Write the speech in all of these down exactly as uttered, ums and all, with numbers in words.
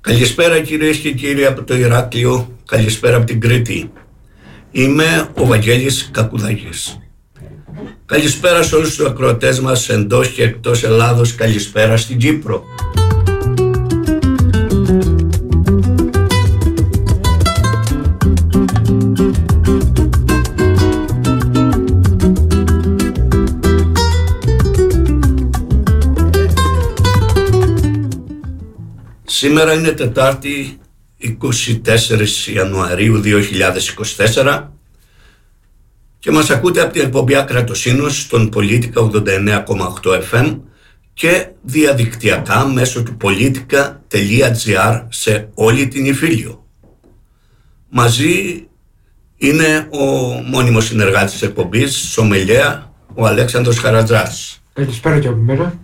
Καλησπέρα κυρίες και κύριοι από το Ηράκλειο, καλησπέρα από την Κρήτη. Είμαι ο Βαγγέλης Κακουδάκης. Καλησπέρα σε όλους τους ακροατές μας εντός και εκτός Ελλάδος, καλησπέρα στην Κύπρο. Σήμερα είναι Τετάρτη είκοσι τέσσερις Ιανουαρίου δύο χιλιάδες είκοσι τέσσερα και μας ακούτε από την εκπομπή Ακρατοσύνος στον Πολίτικα ογδόντα εννέα κόμμα οκτώ εφ εμ και διαδικτυακά μέσω του πολίτικα τελεία τζι άρ σε όλη την Ιφίλιο. Μαζί είναι ο μόνιμος συνεργάτης της εκπομπής, σομελέα, ο Αλέξανδρος Χαρατζάς. Καλησπέρα και από μέρα.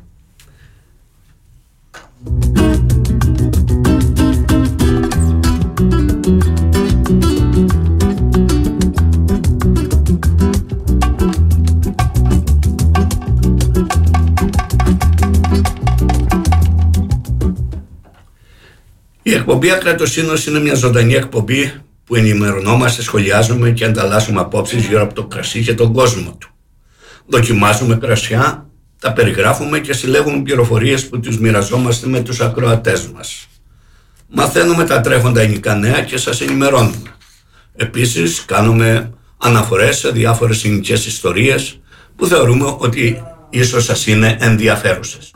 Η εκπομπή Ακρατοσύνος είναι μια ζωντανή εκπομπή που ενημερωνόμαστε, σχολιάζουμε και ανταλλάσσουμε απόψεις γύρω από το κρασί και τον κόσμο του. Δοκιμάζουμε κρασιά, τα περιγράφουμε και συλλέγουμε πληροφορίες που τους μοιραζόμαστε με τους ακροατές μας. Μαθαίνουμε τα τρέχοντα ελληνικά νέα και σας ενημερώνουμε. Επίσης κάνουμε αναφορές σε διάφορες ελληνικές ιστορίες που θεωρούμε ότι ίσως σας είναι ενδιαφέρουσες.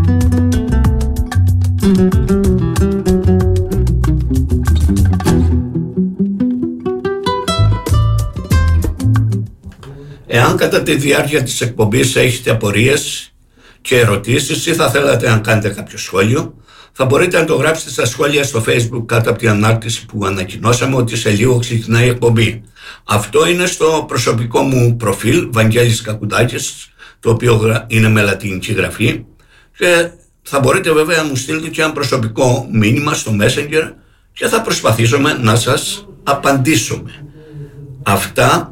Εάν κατά τη διάρκεια της εκπομπής έχετε απορίες και ερωτήσεις ή θα θέλατε να κάνετε κάποιο σχόλιο, θα μπορείτε να το γράψετε στα σχόλια στο Facebook κάτω από την ανάρτηση που ανακοινώσαμε ότι σε λίγο ξεκινάει η εκπομπή. Αυτό είναι στο προσωπικό μου προφίλ, Βαγγέλης Κακουδάκης, το οποίο είναι με λατινική γραφή, και θα μπορείτε βέβαια να μου στείλετε και ένα προσωπικό μήνυμα στο Messenger και θα προσπαθήσουμε να σας απαντήσουμε. Αυτά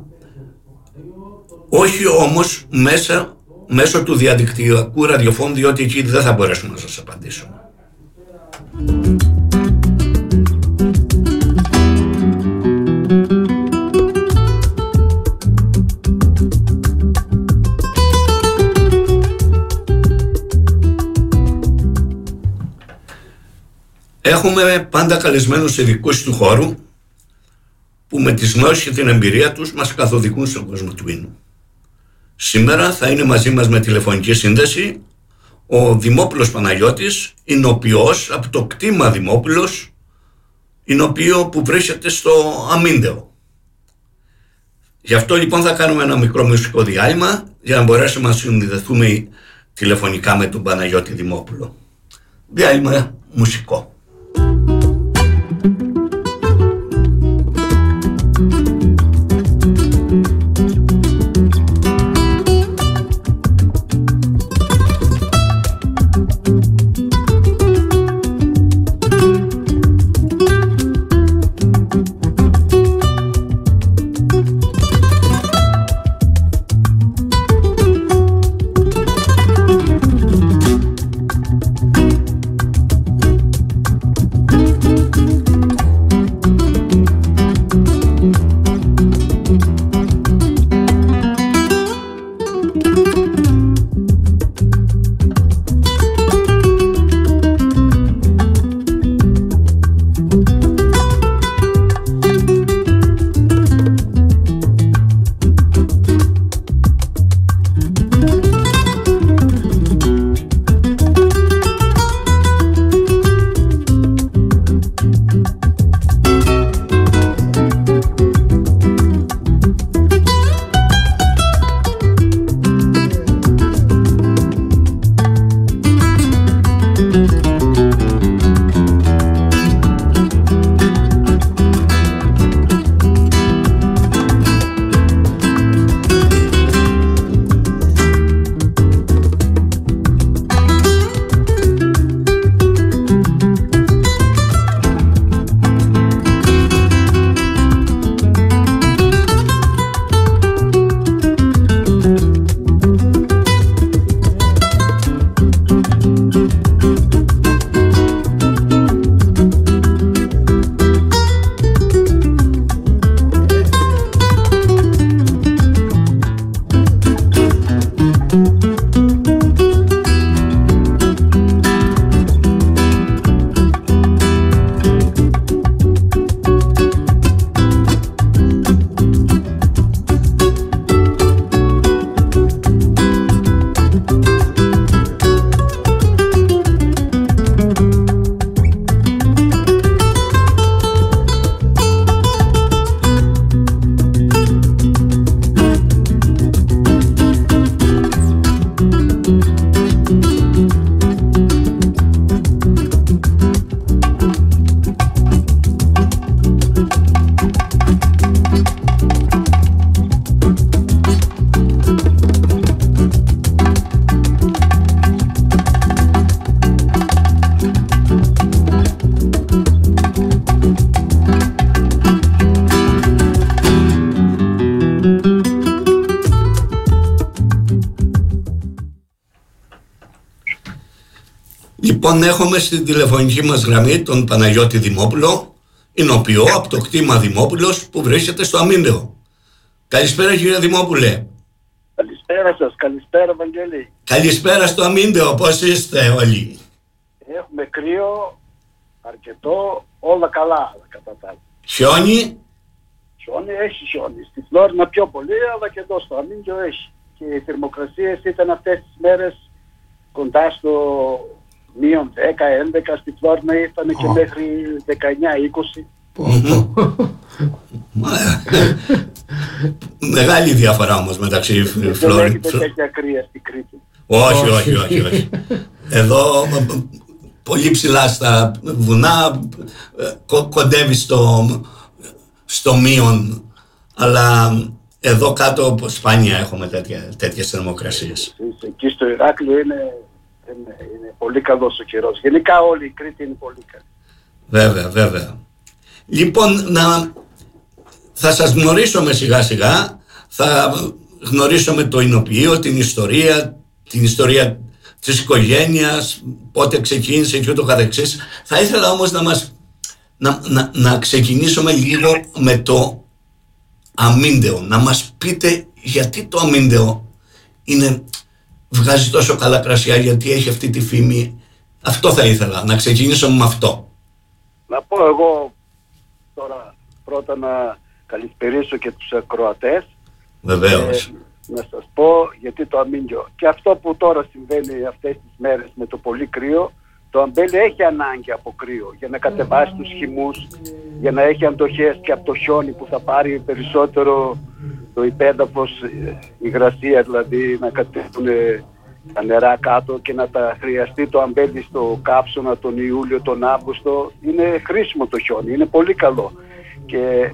όχι όμως μέσα, μέσω του διαδικτυακού ραδιοφώνου, διότι εκεί δεν θα μπορέσουμε να σας απαντήσουμε. Έχουμε πάντα καλεσμένους ειδικούς του χώρου που με τις γνώσεις και την εμπειρία τους μας καθοδηγούν στον κόσμο του ίνου. Σήμερα θα είναι μαζί μας με τηλεφωνική σύνδεση ο Δημόπουλος Παναγιώτης, εινοποιός από το κτήμα Δημόπουλος, εινοποιείο που βρίσκεται στο Αμίντεο. Γι' αυτό λοιπόν θα κάνουμε ένα μικρό μουσικό διάλειμμα για να μπορέσουμε να συνδεθούμε τηλεφωνικά με τον Παναγιώτη Δημόπουλο. Διάλειμμα μουσικό. Λοιπόν, έχουμε στην τηλεφωνική μας γραμμή τον Παναγιώτη Δημόπουλο, εινοποιό από το κτήμα Δημόπουλος που βρίσκεται στο Αμύντεο. Καλησπέρα κύριε Δημόπουλε. Καλησπέρα σας, καλησπέρα Βαγγέλη. Καλησπέρα στο Αμύντεο, πώς είστε όλοι? Έχουμε κρύο, αρκετό, όλα καλά κατά τα άλλα. Χιόνι? Χιόνι, έχει χιόνι. Στη Φλόρινα πιο πολύ, αλλά και εδώ στο Αμύντεο έχει. Και οι θερμοκρασίες ήταν αυτές τις μέρες κοντά στο μείον δέκα έντεκα, στη Φλόρινα ήταν και oh. μέχρι δεκαεννιά είκοσι. Μεγάλη διαφορά όμως μεταξύ Φλόρινα. Δεν έχετε τέτοια κρύα στην Κρήτη? Όχι, όχι, όχι, όχι. Εδώ πολύ ψηλά στα βουνά κο, κοντεύει στο, στο μείον, αλλά εδώ κάτω σπάνια έχουμε τέτοια, τέτοιες θερμοκρασίες. Εκεί στο Ηράκλειο είναι, είναι, είναι πολύ καλός ο καιρός. Γενικά όλη η Κρήτη είναι πολύ καλή. Βέβαια, βέβαια. Λοιπόν, να, θα σας γνωρίσουμε σιγά σιγά, θα γνωρίσουμε το εινοποιείο, την ιστορία, την ιστορία της οικογένειας, πότε ξεκίνησε και ούτω καθεξής. Θα ήθελα όμως να μας να, να, να ξεκινήσουμε λίγο με το Αμύντεο. Να μας πείτε γιατί το Αμύντεο είναι, βγάζει τόσο καλά κρασιά, γιατί έχει αυτή τη φήμη. Αυτό θα ήθελα, να ξεκινήσουμε με αυτό. Να πω εγώ τώρα πρώτα να καλησπερίσω και τους ακροατές. Βεβαίως. Ε, να σας πω γιατί το Αμύντεο. Και αυτό που τώρα συμβαίνει αυτές τις μέρες με το πολύ κρύο, το αμπέλι έχει ανάγκη από κρύο για να κατεβάσει τους χυμούς, για να έχει αντοχές και από το χιόνι που θα πάρει περισσότερο το υπέδαφος, η υγρασία δηλαδή, να κατέβουν τα νερά κάτω και να τα χρειαστεί το αμπέλι στο κάψωνα τον Ιούλιο, τον Αύγουστο. Είναι χρήσιμο το χιόνι, είναι πολύ καλό. Και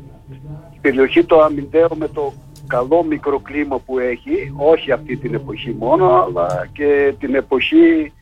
η περιοχή το Αμυντέο με το καλό μικροκλίμα που έχει, όχι αυτή την εποχή μόνο, αλλά και την εποχή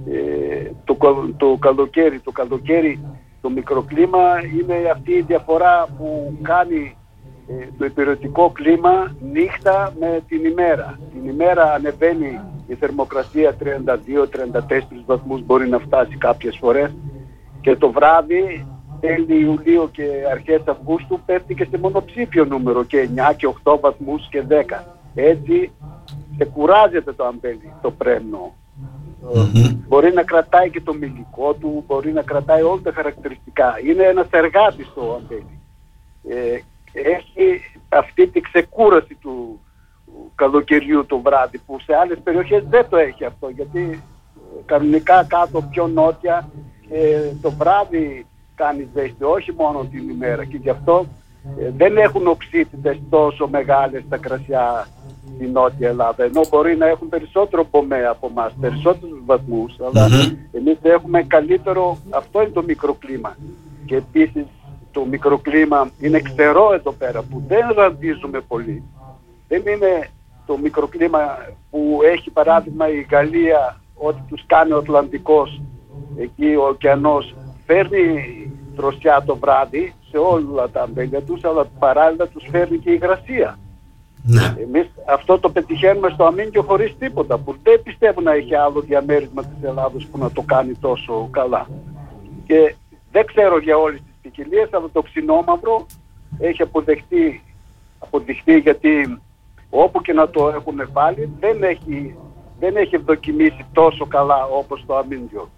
ε, το, το καλοκαίρι. Το καλοκαίρι το μικροκλίμα είναι αυτή η διαφορά που κάνει ε, το υπηρετικό κλίμα νύχτα με την ημέρα. Την ημέρα ανεβαίνει η θερμοκρασία τριάντα δύο με τριάντα τέσσερις βαθμούς, μπορεί να φτάσει κάποιες φορές, και το βράδυ τέλη Ιουλίου και αρχές Αυγούστου πέφτει και σε μονοψήφιο νούμερο και εννιά και οκτώ βαθμούς και δέκα. Έτσι ξεκουράζεται το αμπέλι, το πρέμνο. Mm-hmm. Μπορεί να κρατάει και το μυϊκό του, μπορεί να κρατάει όλα τα χαρακτηριστικά. Είναι ένας εργάτης το αμπέλι. Ε, έχει αυτή τη ξεκούραση του καλοκαιριού το βράδυ, που σε άλλες περιοχές δεν το έχει αυτό, γιατί κανονικά κάτω πιο νότια ε, το βράδυ κάνει ζέστη, όχι μόνο την ημέρα, και γι' αυτό ε, δεν έχουν οξύτητες τόσο μεγάλες τα κρασιά στην Νότια Ελλάδα, ενώ μπορεί να έχουν περισσότερο πομέ από εμάς, περισσότερους βαθμούς, αλλά mm-hmm. εμείς έχουμε καλύτερο, αυτό είναι το μικροκλίμα. Και επίσης το μικροκλίμα είναι ξερό εδώ πέρα, που δεν ραντίζουμε πολύ. Δεν είναι το μικροκλίμα που έχει παράδειγμα η Γαλλία, ότι τους κάνει ο Ατλαντικός, εκεί ο ωκεανός φέρνει δροσιά το βράδυ σε όλα τα αμπέλια τους, αλλά παράλληλα τους φέρνει και υγρασία. Ναι. Εμείς αυτό το πετυχαίνουμε στο Αμύντεο χωρίς τίποτα, που δεν πιστεύω να έχει άλλο διαμέρισμα της Ελλάδος που να το κάνει τόσο καλά. Και δεν ξέρω για όλες τις ποικιλίες, αλλά το ξινόμαυρο έχει αποδεχτεί, αποδειχτεί, γιατί όπου και να το έχουν βάλει δεν έχει, δεν έχει δοκιμήσει τόσο καλά όπως το Αμύντεο.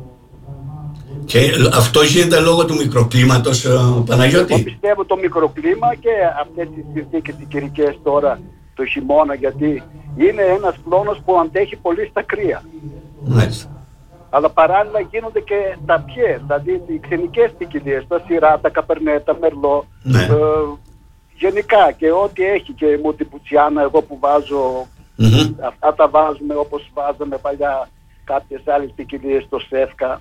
Και αυτό γίνεται λόγω του μικροκλίματος, Παναγιώτη? Εγώ πιστεύω το μικροκλίμα και αυτές τις συνθήκες οι καιρικές τώρα το χειμώνα, γιατί είναι ένας κλόνος που αντέχει πολύ στα κρύα. Μάλιστα. Αλλά παράλληλα γίνονται και τα πιές, δηλαδή οι ξενικές ποικιλίες, τα σειρά, τα καπερνέ, τα μερλό, ναι. ε, γενικά και ό,τι έχει, και μοντιπουτσιάνα εγώ που βάζω, mm-hmm. αυτά τα βάζουμε όπως βάζαμε παλιά κάποιες άλλες ποικιλίες, το σεύκα.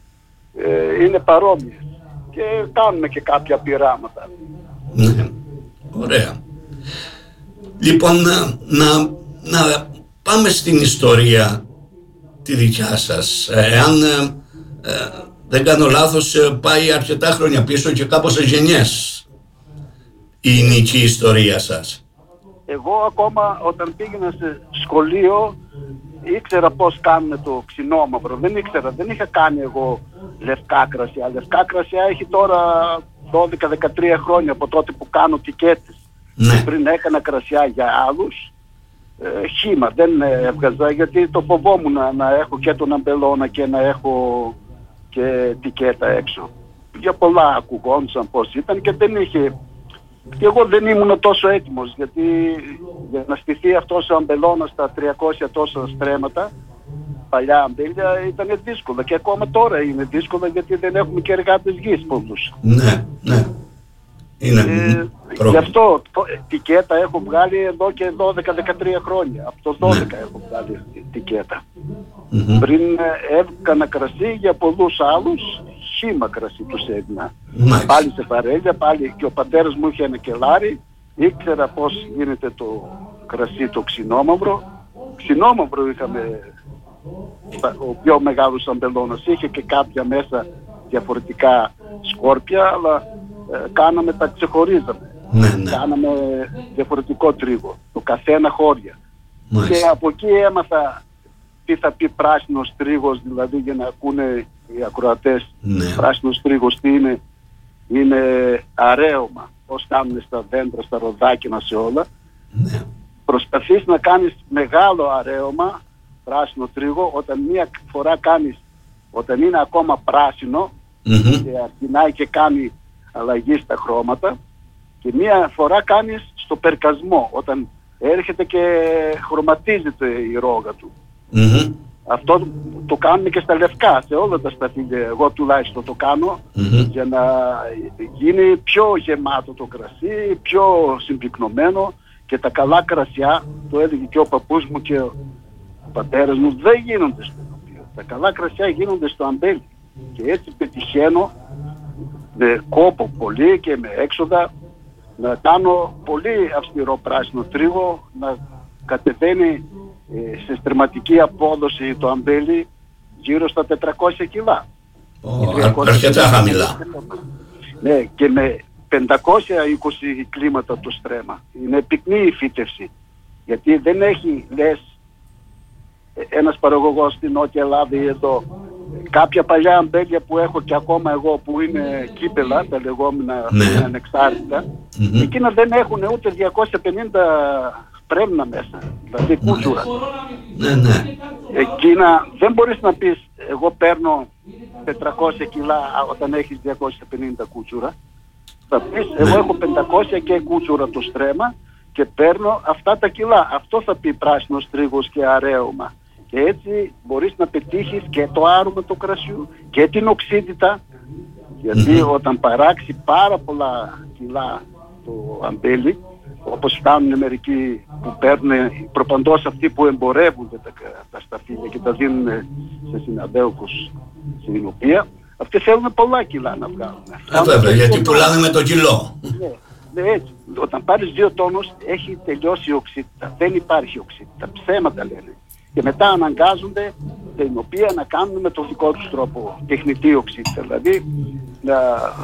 Ε, είναι παρόμοιες και κάνουμε και κάποια πειράματα. Ναι, ωραία. Λοιπόν, να, να, να πάμε στην ιστορία τη δικιά σας. Εάν ε, ε, δεν κάνω λάθος, πάει αρκετά χρόνια πίσω και κάπως σε γενιές η νική ιστορία σας. εγώ ακόμα όταν πήγαινα σε σχολείο ήξερα πώς κάνουμε το ξινόμαυρο. Δεν ήξερα, δεν είχα κάνει εγώ λευκά κρασιά. Λευκά κρασιά έχει τώρα δώδεκα δεκατρία χρόνια από τότε που κάνω τικέτες. Ναι. Πριν έκανα κρασιά για άλλους, ε, χύμα δεν έβγαζα, γιατί το φοβόμουν να, να έχω και τον αμπελώνα και να έχω και τικέτα έξω. Για πολλά ακουγόντουσαν πώς ήταν και δεν είχε. Και εγώ δεν ήμουν τόσο έτοιμος, γιατί για να στηθεί αυτός ο αμπελώνας στα τριακόσια τόσα στρέμματα, παλιά αμπέλια, ήταν δύσκολο. Και ακόμα τώρα είναι δύσκολο, γιατί δεν έχουμε και εργάτες γης πολλούς. Ναι, ναι. Είναι ε, γι' αυτό το, τικέτα έχω βγάλει εδώ και δώδεκα δεκατρία χρόνια. Από το δώδεκα ναι. έχω βγάλει τικέτα. Mm-hmm. Πριν έκανα κρασί για πολλούς άλλους, χύμα κρασί τους έδινα. Nice. Πάλι σε βαρέλια, πάλι και ο πατέρας μου είχε ένα κελάρι, ήξερα πώς γίνεται το κρασί το ξινόμαυρο. Ξινόμαυρο είχαμε, ο πιο μεγάλος αμπελώνας, είχε και κάποια μέσα διαφορετικά σκόρπια, αλλά ε, κάναμε, τα ξεχωρίζαμε. Ναι, ναι. Κάναμε διαφορετικό τρίγο, το καθένα χώρια. Nice. Και από εκεί έμαθα τι θα πει πράσινος τρίγος, δηλαδή για να ακούνε οι ακροατές. Ναι. Πράσινος τρίγος τι είναι? Είναι αρέωμα, πώς κάνουν στα δέντρα, στα ροδάκινα, σε όλα. Ναι. Προσπαθείς να κάνεις μεγάλο αρέωμα, πράσινο τρίγο, όταν μία φορά κάνεις, όταν είναι ακόμα πράσινο, mm-hmm. και αρχινάει και κάνει αλλαγή στα χρώματα, και μία φορά κάνεις στο περκασμό, όταν έρχεται και χρωματίζεται η ρόγα του. Mm-hmm. Αυτό το κάνουμε και στα λευκά, σε όλα τα σταφύλια. Εγώ τουλάχιστον το κάνω, mm-hmm. για να γίνει πιο γεμάτο το κρασί, πιο συμπυκνωμένο. Και τα καλά κρασιά, το έλεγε και ο παππούς μου και ο πατέρας μου, δεν γίνονται στο τοπίο. Τα καλά κρασιά γίνονται στο αμπέλι. Και έτσι πετυχαίνω με κόπο πολύ και με έξοδα να κάνω πολύ αυστηρό πράσινο τρίγο, να κατεβαίνει ε, σε στρεματική απόδοση το αμπέλι γύρω στα τετρακόσια κιλά. Oh, αρκετά χαμηλά. Ναι, και με πεντακόσια είκοσι κλίματα το στρέμμα. Είναι πυκνή η φύτευση. Γιατί δεν έχει, λες, ένας παραγωγός στην Νότια Ελλάδα ή εδώ, κάποια παλιά αμπέλια που έχω και ακόμα εγώ που είναι κύπελα, τα λεγόμενα, ναι. ανεξάρτητα, mm-hmm. εκείνα δεν έχουν ούτε διακόσια πενήντα πρέμνα μέσα, δηλαδή κούτσουρα. Ναι, ναι. Εκείνα δεν μπορείς να πεις εγώ παίρνω τετρακόσια κιλά όταν έχεις διακόσια πενήντα κούτσουρα. Θα πεις εγώ ναι. έχω πεντακόσια και κούτσουρα το στρέμμα και παίρνω αυτά τα κιλά. Αυτό θα πει πράσινος τρίγος και αρέωμα. Και έτσι μπορείς να πετύχεις και το άρωμα του κρασιού και την οξύτητα. Γιατί mm-hmm. όταν παράξει πάρα πολλά κιλά το αμπέλι, όπως κάνουν μερικοί που παίρνουν προπαντός αυτοί που εμπορεύονται τα, τα σταφύλια και τα δίνουν σε συναδέλφους στην οποία, αυτοί θέλουν πολλά κιλά να βγάλουν. Α, βέβαια, γιατί πουλάνε με το κιλό. Ναι, ναι, έτσι. Όταν πάρεις δύο τόνους έχει τελειώσει η οξύτητα. Δεν υπάρχει οξύτητα. Ψέματα λένε. Και μετά αναγκάζονται την οποία να κάνουν με τον δικό τους τρόπο τεχνητή οξύτητα. Δηλαδή να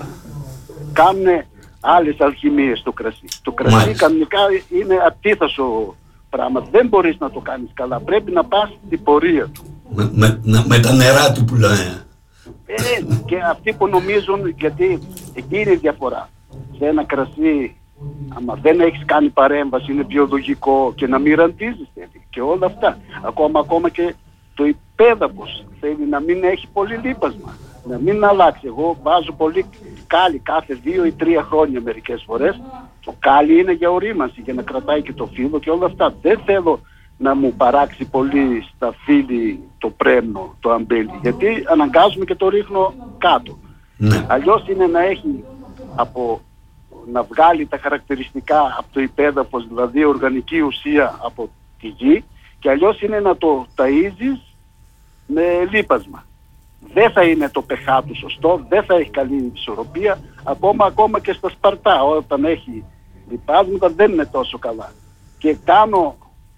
κάνουν άλλες αλχημίες στο κρασί. Το κρασί Μάλιστα. κανονικά είναι αντίθασο πράγμα. Δεν μπορείς να το κάνεις καλά. Πρέπει να πας στην πορεία του. Με, με, με τα νερά του πουλάνε. Ε, και αυτοί που νομίζουν, γιατί εκεί είναι η διαφορά. Σε ένα κρασί, άμα δεν έχεις κάνει παρέμβαση, είναι βιολογικό και να μην ραντίζεις και όλα αυτά. Ακόμα, ακόμα και το υπέδαφος θέλει να μην έχει πολύ λίπασμα. Να μην αλλάξει. Εγώ βάζω πολύ κάλι κάθε δύο ή τρία χρόνια μερικές φορές. Το κάλι είναι για ορίμανση, για να κρατάει και το φύλλο και όλα αυτά. Δεν θέλω να μου παράξει πολύ στα φύλλη το πρέμνο, το αμπέλι, γιατί αναγκάζουμε και το ρίχνω κάτω. Ναι. Αλλιώς είναι να έχει από, να βγάλει τα χαρακτηριστικά από το υπέδαφος, δηλαδή οργανική ουσία από τη γη, και αλλιώς είναι να το ταΐζεις με λίπασμα. Δεν θα είναι το pH του σωστό, δεν θα έχει καλή ισορροπία, ακόμα, ακόμα και στα σπαρτά όταν έχει λιπάσματα δεν είναι τόσο καλά. Και κάνω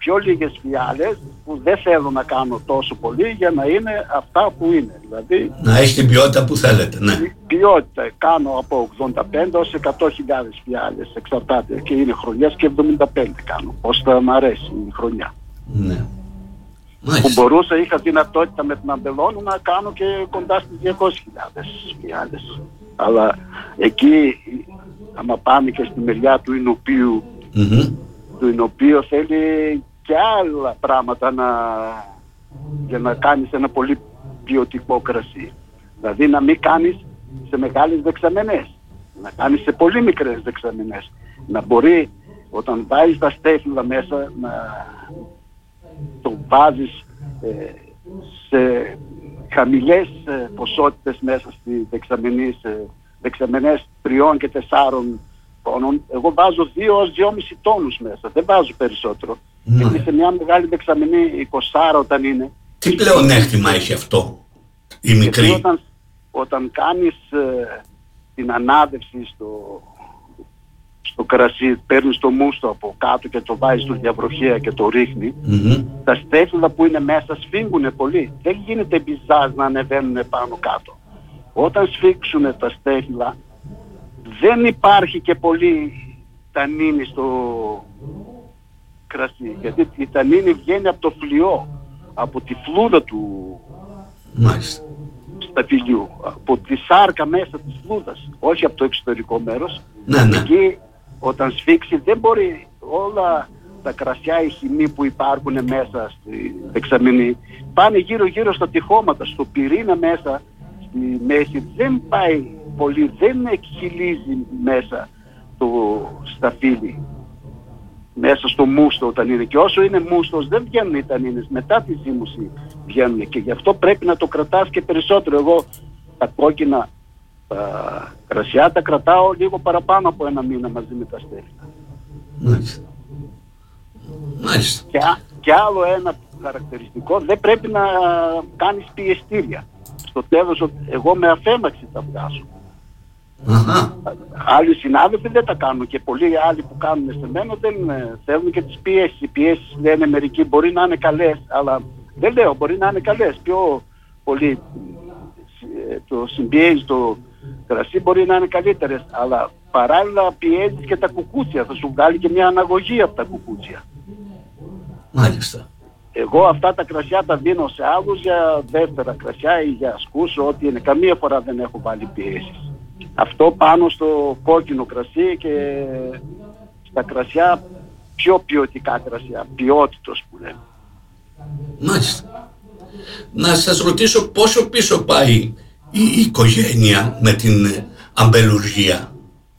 πιο λίγες φιάλες που δεν θέλω να κάνω τόσο πολύ για να είναι αυτά που είναι. Δηλαδή, να έχει την ποιότητα που θέλετε, ναι. Ποιότητα. Κάνω από ογδόντα πέντε έως εκατό χιλιάδες φιάλες, εξαρτάται, και είναι χρονιές, και εβδομήντα πέντε κάνω. Πώς θα μ' αρέσει η χρονιά. Ναι. Που μπορούσα, είχα δυνατότητα με την Αμπελώνου να κάνω και κοντά στις διακόσιες χιλιάδες φιάλες. Αλλά εκεί, άμα πάμε και στη μεριά του Ινωπίου, mm-hmm. το Ινωπείο θέλει και άλλα πράγματα να, για να κάνεις ένα πολύ ποιοτικό κρασί. Δηλαδή να μην κάνεις σε μεγάλες δεξαμενές, να κάνεις σε πολύ μικρές δεξαμενές. Να μπορεί, όταν βάζεις τα στέφυλλα μέσα, να το βάζεις ε, σε χαμηλές ε, ποσότητες μέσα στη δεξαμενή, σε δεξαμενές τριών και τεσσάρων τόνων. Εγώ βάζω δύο έως δυόμισι τόνους μέσα, δεν βάζω περισσότερο. Mm. Γιατί σε μια μεγάλη δεξαμενή, είκοσι όταν είναι... Τι πλεονέκτημα έχει αυτό, η μικρή? Όταν, όταν κάνεις ε, την ανάδευση στο, στο κρασί, παίρνεις το μούστο από κάτω και το βάζεις στο διαβροχέα και το ρίχνει, mm-hmm. τα στέφυλλα που είναι μέσα σφίγγουν πολύ. Δεν γίνεται μπιζάζ να ανεβαίνουν πάνω κάτω. Όταν σφίξουν τα στέφυλλα, δεν υπάρχει και πολύ τανίνη στο κρασί, γιατί η τανίνη βγαίνει από το φλοιό, από τη φλούδα του Μάλιστα. σταφυλιού, από τη σάρκα μέσα της φλούδας, όχι από το εξωτερικό μέρος. Ναι, ναι. Εκεί όταν σφίξει δεν μπορεί, όλα τα κρασιά, οι χυμοί που υπάρχουν μέσα στη δεξαμενή πάνε γύρω γύρω στα τυχώματα, στο πυρήνα μέσα στη μέση, δεν πάει πολύ, δεν εκχυλίζει μέσα το σταφύλι, μέσα στο μούστο όταν είναι, και όσο είναι μούστος δεν βγαίνουν οι τανίνες, μετά τη ζύμωση βγαίνουν, και γι' αυτό πρέπει να το κρατάς και περισσότερο. Εγώ τα κόκκινα τα κρασιά τα κρατάω λίγο παραπάνω από ένα μήνα μαζί με τα στέφυλλα. Μάλιστα. Μάλιστα. Και, και άλλο ένα χαρακτηριστικό, δεν πρέπει να κάνεις πιεστήρια. Στο τέλος, εγώ με αφέμαξη τα βγάζω. Αχα. Άλλοι συνάδελφοι δεν τα κάνουν, και πολλοί άλλοι που κάνουν σε μένα δεν θέλουν και τις πιέσεις. Οι πιέσεις, λένε μερικοί, μπορεί να είναι καλές, αλλά δεν λέω, μπορεί να είναι καλές. Πιο πολύ το συμπιέζει το κρασί, μπορεί να είναι καλύτερες, αλλά παράλληλα πιέζεις και τα κουκούτσια, θα σου βγάλει και μια αναγωγή από τα κουκούτσια. Μάλιστα. Εγώ αυτά τα κρασιά τα δίνω σε άλλους για δεύτερα κρασιά ή για ασκούς, ό,τι είναι. Καμία φορά δεν έχω βάλει πιέσεις. Αυτό πάνω στο κόκκινο κρασί και στα κρασιά, πιο ποιοτικά κρασιά, ποιότητος που λέμε. Μάλιστα. Να σας ρωτήσω πόσο πίσω πάει η οικογένεια με την αμπελουργία?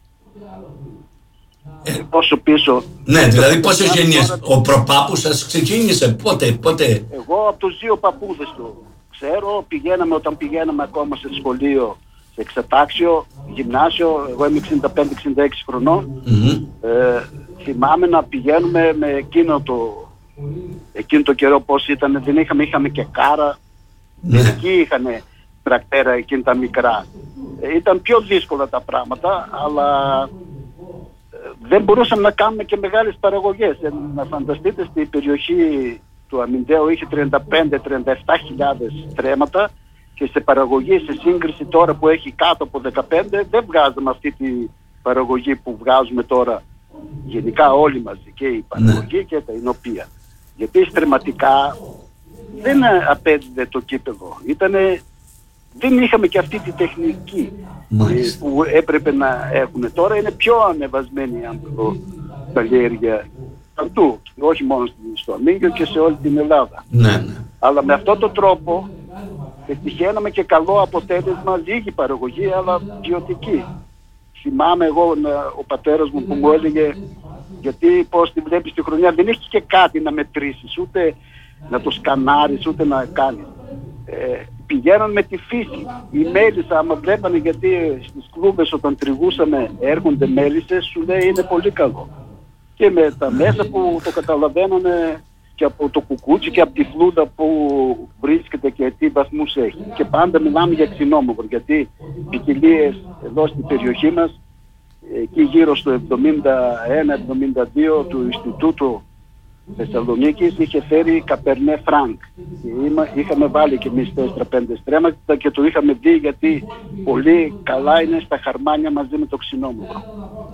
Ε, πόσο πίσω? Ναι, δηλαδή πόσες γενιές? Ο προπάπους σας ξεκίνησε πότε, πότε? Εγώ από τους δύο παππούδες του ξέρω, πηγαίναμε όταν πηγαίναμε ακόμα σε σχολείο, σε εξετάξιο, γυμνάσιο, εγώ είμαι εξήντα πέντε εξήντα έξι χρονών. Mm-hmm. Ε, θυμάμαι να πηγαίνουμε με εκείνο το, εκείνο το καιρό πώς ήταν, δεν είχαμε, είχαμε και κάρα, μερικοί mm-hmm. είχαν τρακτέρα εκείνη τα μικρά. Ε, ήταν πιο δύσκολα τα πράγματα, αλλά ε, δεν μπορούσαμε να κάνουμε και μεγάλες παραγωγές. Ε, να φανταστείτε, στην περιοχή του Αμυντέου είχε τριάντα πέντε με τριάντα επτά χιλιάδες στρέμματα, και σε παραγωγή, σε σύγκριση τώρα που έχει κάτω από δεκαπέντε, δεν βγάζουμε αυτή τη παραγωγή που βγάζουμε τώρα γενικά όλοι μαζί, και η παραγωγή ναι. και τα Ινωπία. Γιατί στρεματικά δεν απέδιδε το κήπεδο. Ήτανε, δεν είχαμε και αυτή τη τεχνική ε, που έπρεπε να έχουν. Τώρα είναι πιο ανεβασμένη η αμπελοκαλλιέργεια παντού, όχι μόνο στο Αμίγιο και σε όλη την Ελλάδα. Ναι, ναι. Αλλά με αυτόν τον τρόπο πετυχαίναμε και καλό αποτέλεσμα, λίγη παραγωγή αλλά ποιοτική. Θυμάμαι εγώ ο πατέρας μου που μου έλεγε, γιατί πώς τη βλέπεις τη χρονιά, δεν έχει και κάτι να μετρήσεις, ούτε να το σκανάρεις, ούτε να κάνεις. Ε, πηγαίναν με τη φύση. Οι μέλισσες, άμα βλέπανε, γιατί στις κλούβες όταν τριγούσαμε έρχονται μέλισσες, σου λέει είναι πολύ καλό. Και με τα μέσα που το καταλαβαίνανε, και από το κουκούτσι και από τη φλούδα που βρίσκεται και τι βαθμούς έχει. Και πάντα μιλάμε για ξινόμουγρο, γιατί ποικιλίες εδώ στην περιοχή μας, εκεί γύρω στο εβδομήντα ένα εβδομήντα δύο του Ινστιτούτου Θεσσαλονίκης είχε φέρει Cabernet Franc. Είχαμε βάλει και εμείς τέσσερα πέντε στρέμματα και το είχαμε δει, γιατί πολύ καλά είναι στα χαρμάνια μαζί με το ξινόμουγρο.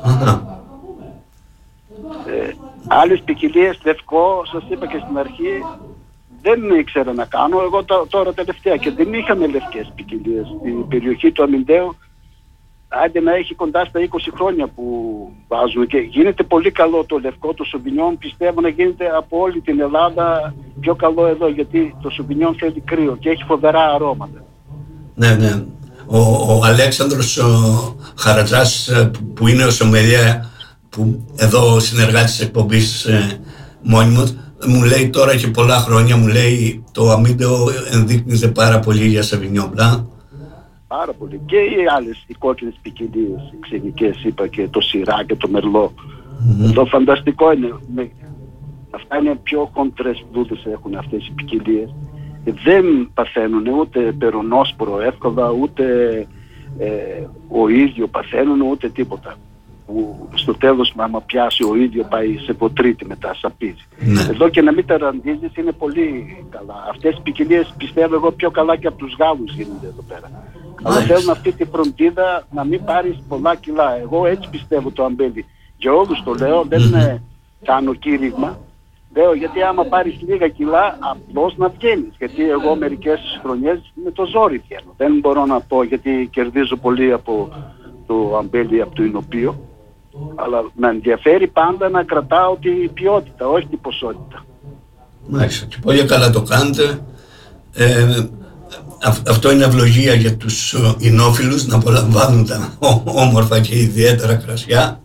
Ε, άλλες ποικιλίες, λευκό, σας είπα και στην αρχή, δεν ήξερα να κάνω εγώ τώρα τελευταία, και δεν είχαμε λευκές ποικιλίες στην περιοχή του Αμυντέου. Άντε να έχει κοντά στα είκοσι χρόνια που βάζουμε, και γίνεται πολύ καλό το λευκό, το Σοβινιόν. Πιστεύω να γίνεται από όλη την Ελλάδα πιο καλό εδώ, γιατί το Σοβινιόν θέλει κρύο και έχει φοβερά αρώματα. Ναι, ναι. Ο, ο Αλέξανδρος ο Χαρατζάς, που είναι ο σομελιέ, που εδώ συνεργάτης της εκπομπής ε, μόνιμος, μου λέει τώρα και πολλά χρόνια, μου λέει το Αμύντεο ενδείκνυζε πάρα πολύ για Σαβινιόν Μπλαν. Πάρα πολύ. Και οι άλλες, οι κόκκινες ποικιλίες, οι ξενικές, είπα, και το Σιρά και το Μερλό. Mm-hmm. Το φανταστικό είναι, με, αυτά είναι πιο χοντρές δούδες έχουν αυτές οι ποικιλίες. Δεν παθαίνουν ούτε περονόσπορο εύκολα, ούτε ε, ο ίδιο παθαίνουν, ούτε τίποτα. Που στο τέλος, άμα πιάσει ο ίδιο, πάει σε ποτρίτη μετά, σαπίζει. Ναι. Εδώ και να μην τα ραντίζεις είναι πολύ καλά. Αυτές οι ποικιλίες πιστεύω εγώ πιο καλά και από τους Γάλλους γίνονται εδώ πέρα. Αλλά θέλουν αυτή τη φροντίδα να μην πάρεις πολλά κιλά. Εγώ έτσι πιστεύω το αμπέλι. Για όλους το λέω, δεν mm-hmm. κάνω κήρυγμα. Λέω, γιατί άμα πάρεις λίγα κιλά, απλώς να βγαίνεις. Γιατί εγώ μερικές χρονιές με το ζόρι βγαίνω. Δεν μπορώ να πω, γιατί κερδίζω πολύ από το αμπέλι, από το Ινοπείο. Αλλά με ενδιαφέρει πάντα να κρατάω την ποιότητα, όχι την ποσότητα. Μάλιστα, και πολύ καλά το κάνετε. Ε, αυτό είναι ευλογία για τους ινόφιλους, να απολαμβάνουν τα όμορφα και ιδιαίτερα κρασιά.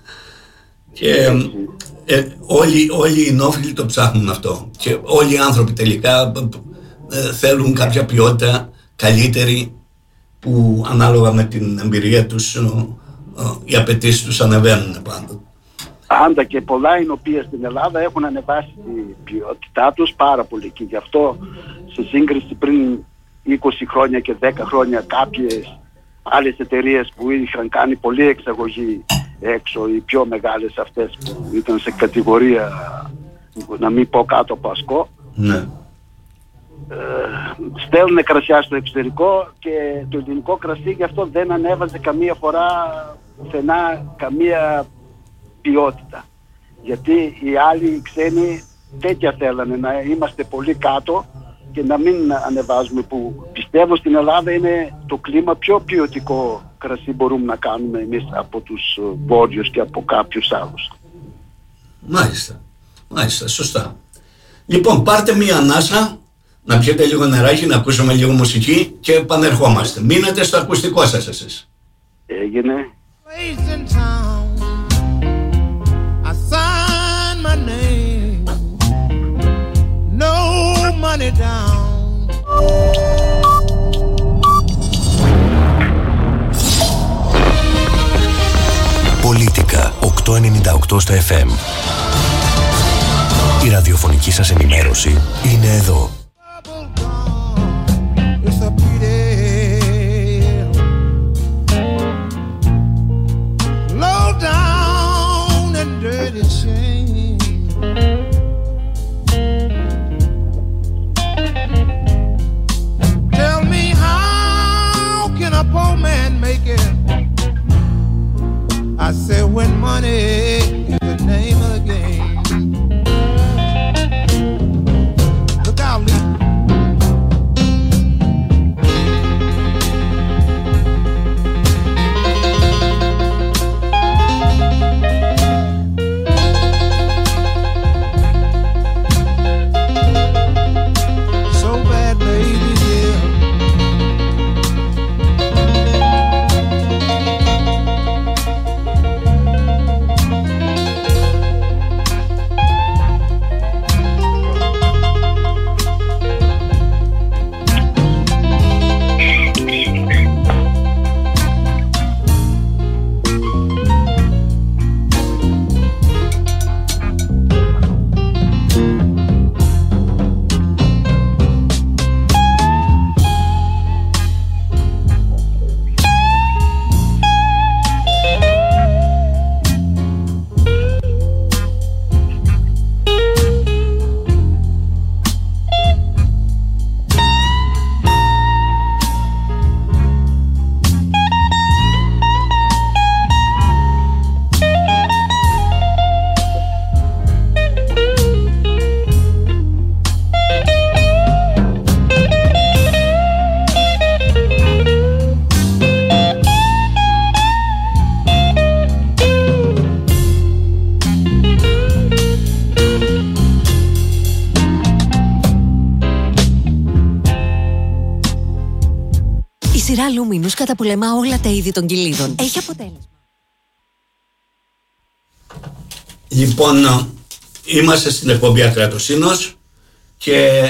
Και ε, όλοι, όλοι οι ινόφιλοι το ψάχνουν αυτό. Και όλοι οι άνθρωποι τελικά ε, θέλουν κάποια ποιότητα καλύτερη, που ανάλογα με την εμπειρία τους οι απαιτήσεις τους ανεβαίνουν πάντα. Πάντα, και πολλά εινοπεία στην Ελλάδα έχουν ανεβάσει την ποιότητά τους πάρα πολύ, και γι' αυτό σε σύγκριση πριν είκοσι χρόνια και δέκα χρόνια κάποιες άλλες εταιρείες που είχαν κάνει πολλή εξαγωγή έξω, οι πιο μεγάλες αυτές που ήταν σε κατηγορία, να μην πω κάτω από ασκό, ναι. Ε, στέλνουν κρασιά στο εξωτερικό, και το ελληνικό κρασί γι' αυτό δεν ανέβαζε καμία φορά πουθενά καμία ποιότητα, γιατί οι άλλοι οι ξένοι τέτοια θέλανε, να είμαστε πολύ κάτω και να μην ανεβάζουμε, που πιστεύω στην Ελλάδα είναι το κλίμα πιο ποιοτικό κρασί μπορούμε να κάνουμε εμείς από τους βόρειους και από κάποιους άλλους. Μάλιστα, μάλιστα, σωστά. Λοιπόν, πάρτε μία ανάσα, να πιείτε λίγο νεράκι, να ακούσουμε λίγο μουσική και επανερχόμαστε. Μείνετε στο ακουστικό σας εσείς. Έγινε. Πολίτικα οκτακόσια ενενήντα οκτώ στα εφ εμ. Η ραδιοφωνική σας ενημέρωση είναι εδώ. I said when money is the name of the game. Look out, Lee. So bad, baby, yeah. σειρά Luminous καταπολεμά όλα τα είδη των κοιλίδων. Έχει αποτέλεσμα. Λοιπόν, είμαστε στην εκπομπή Ακρατοσύνος και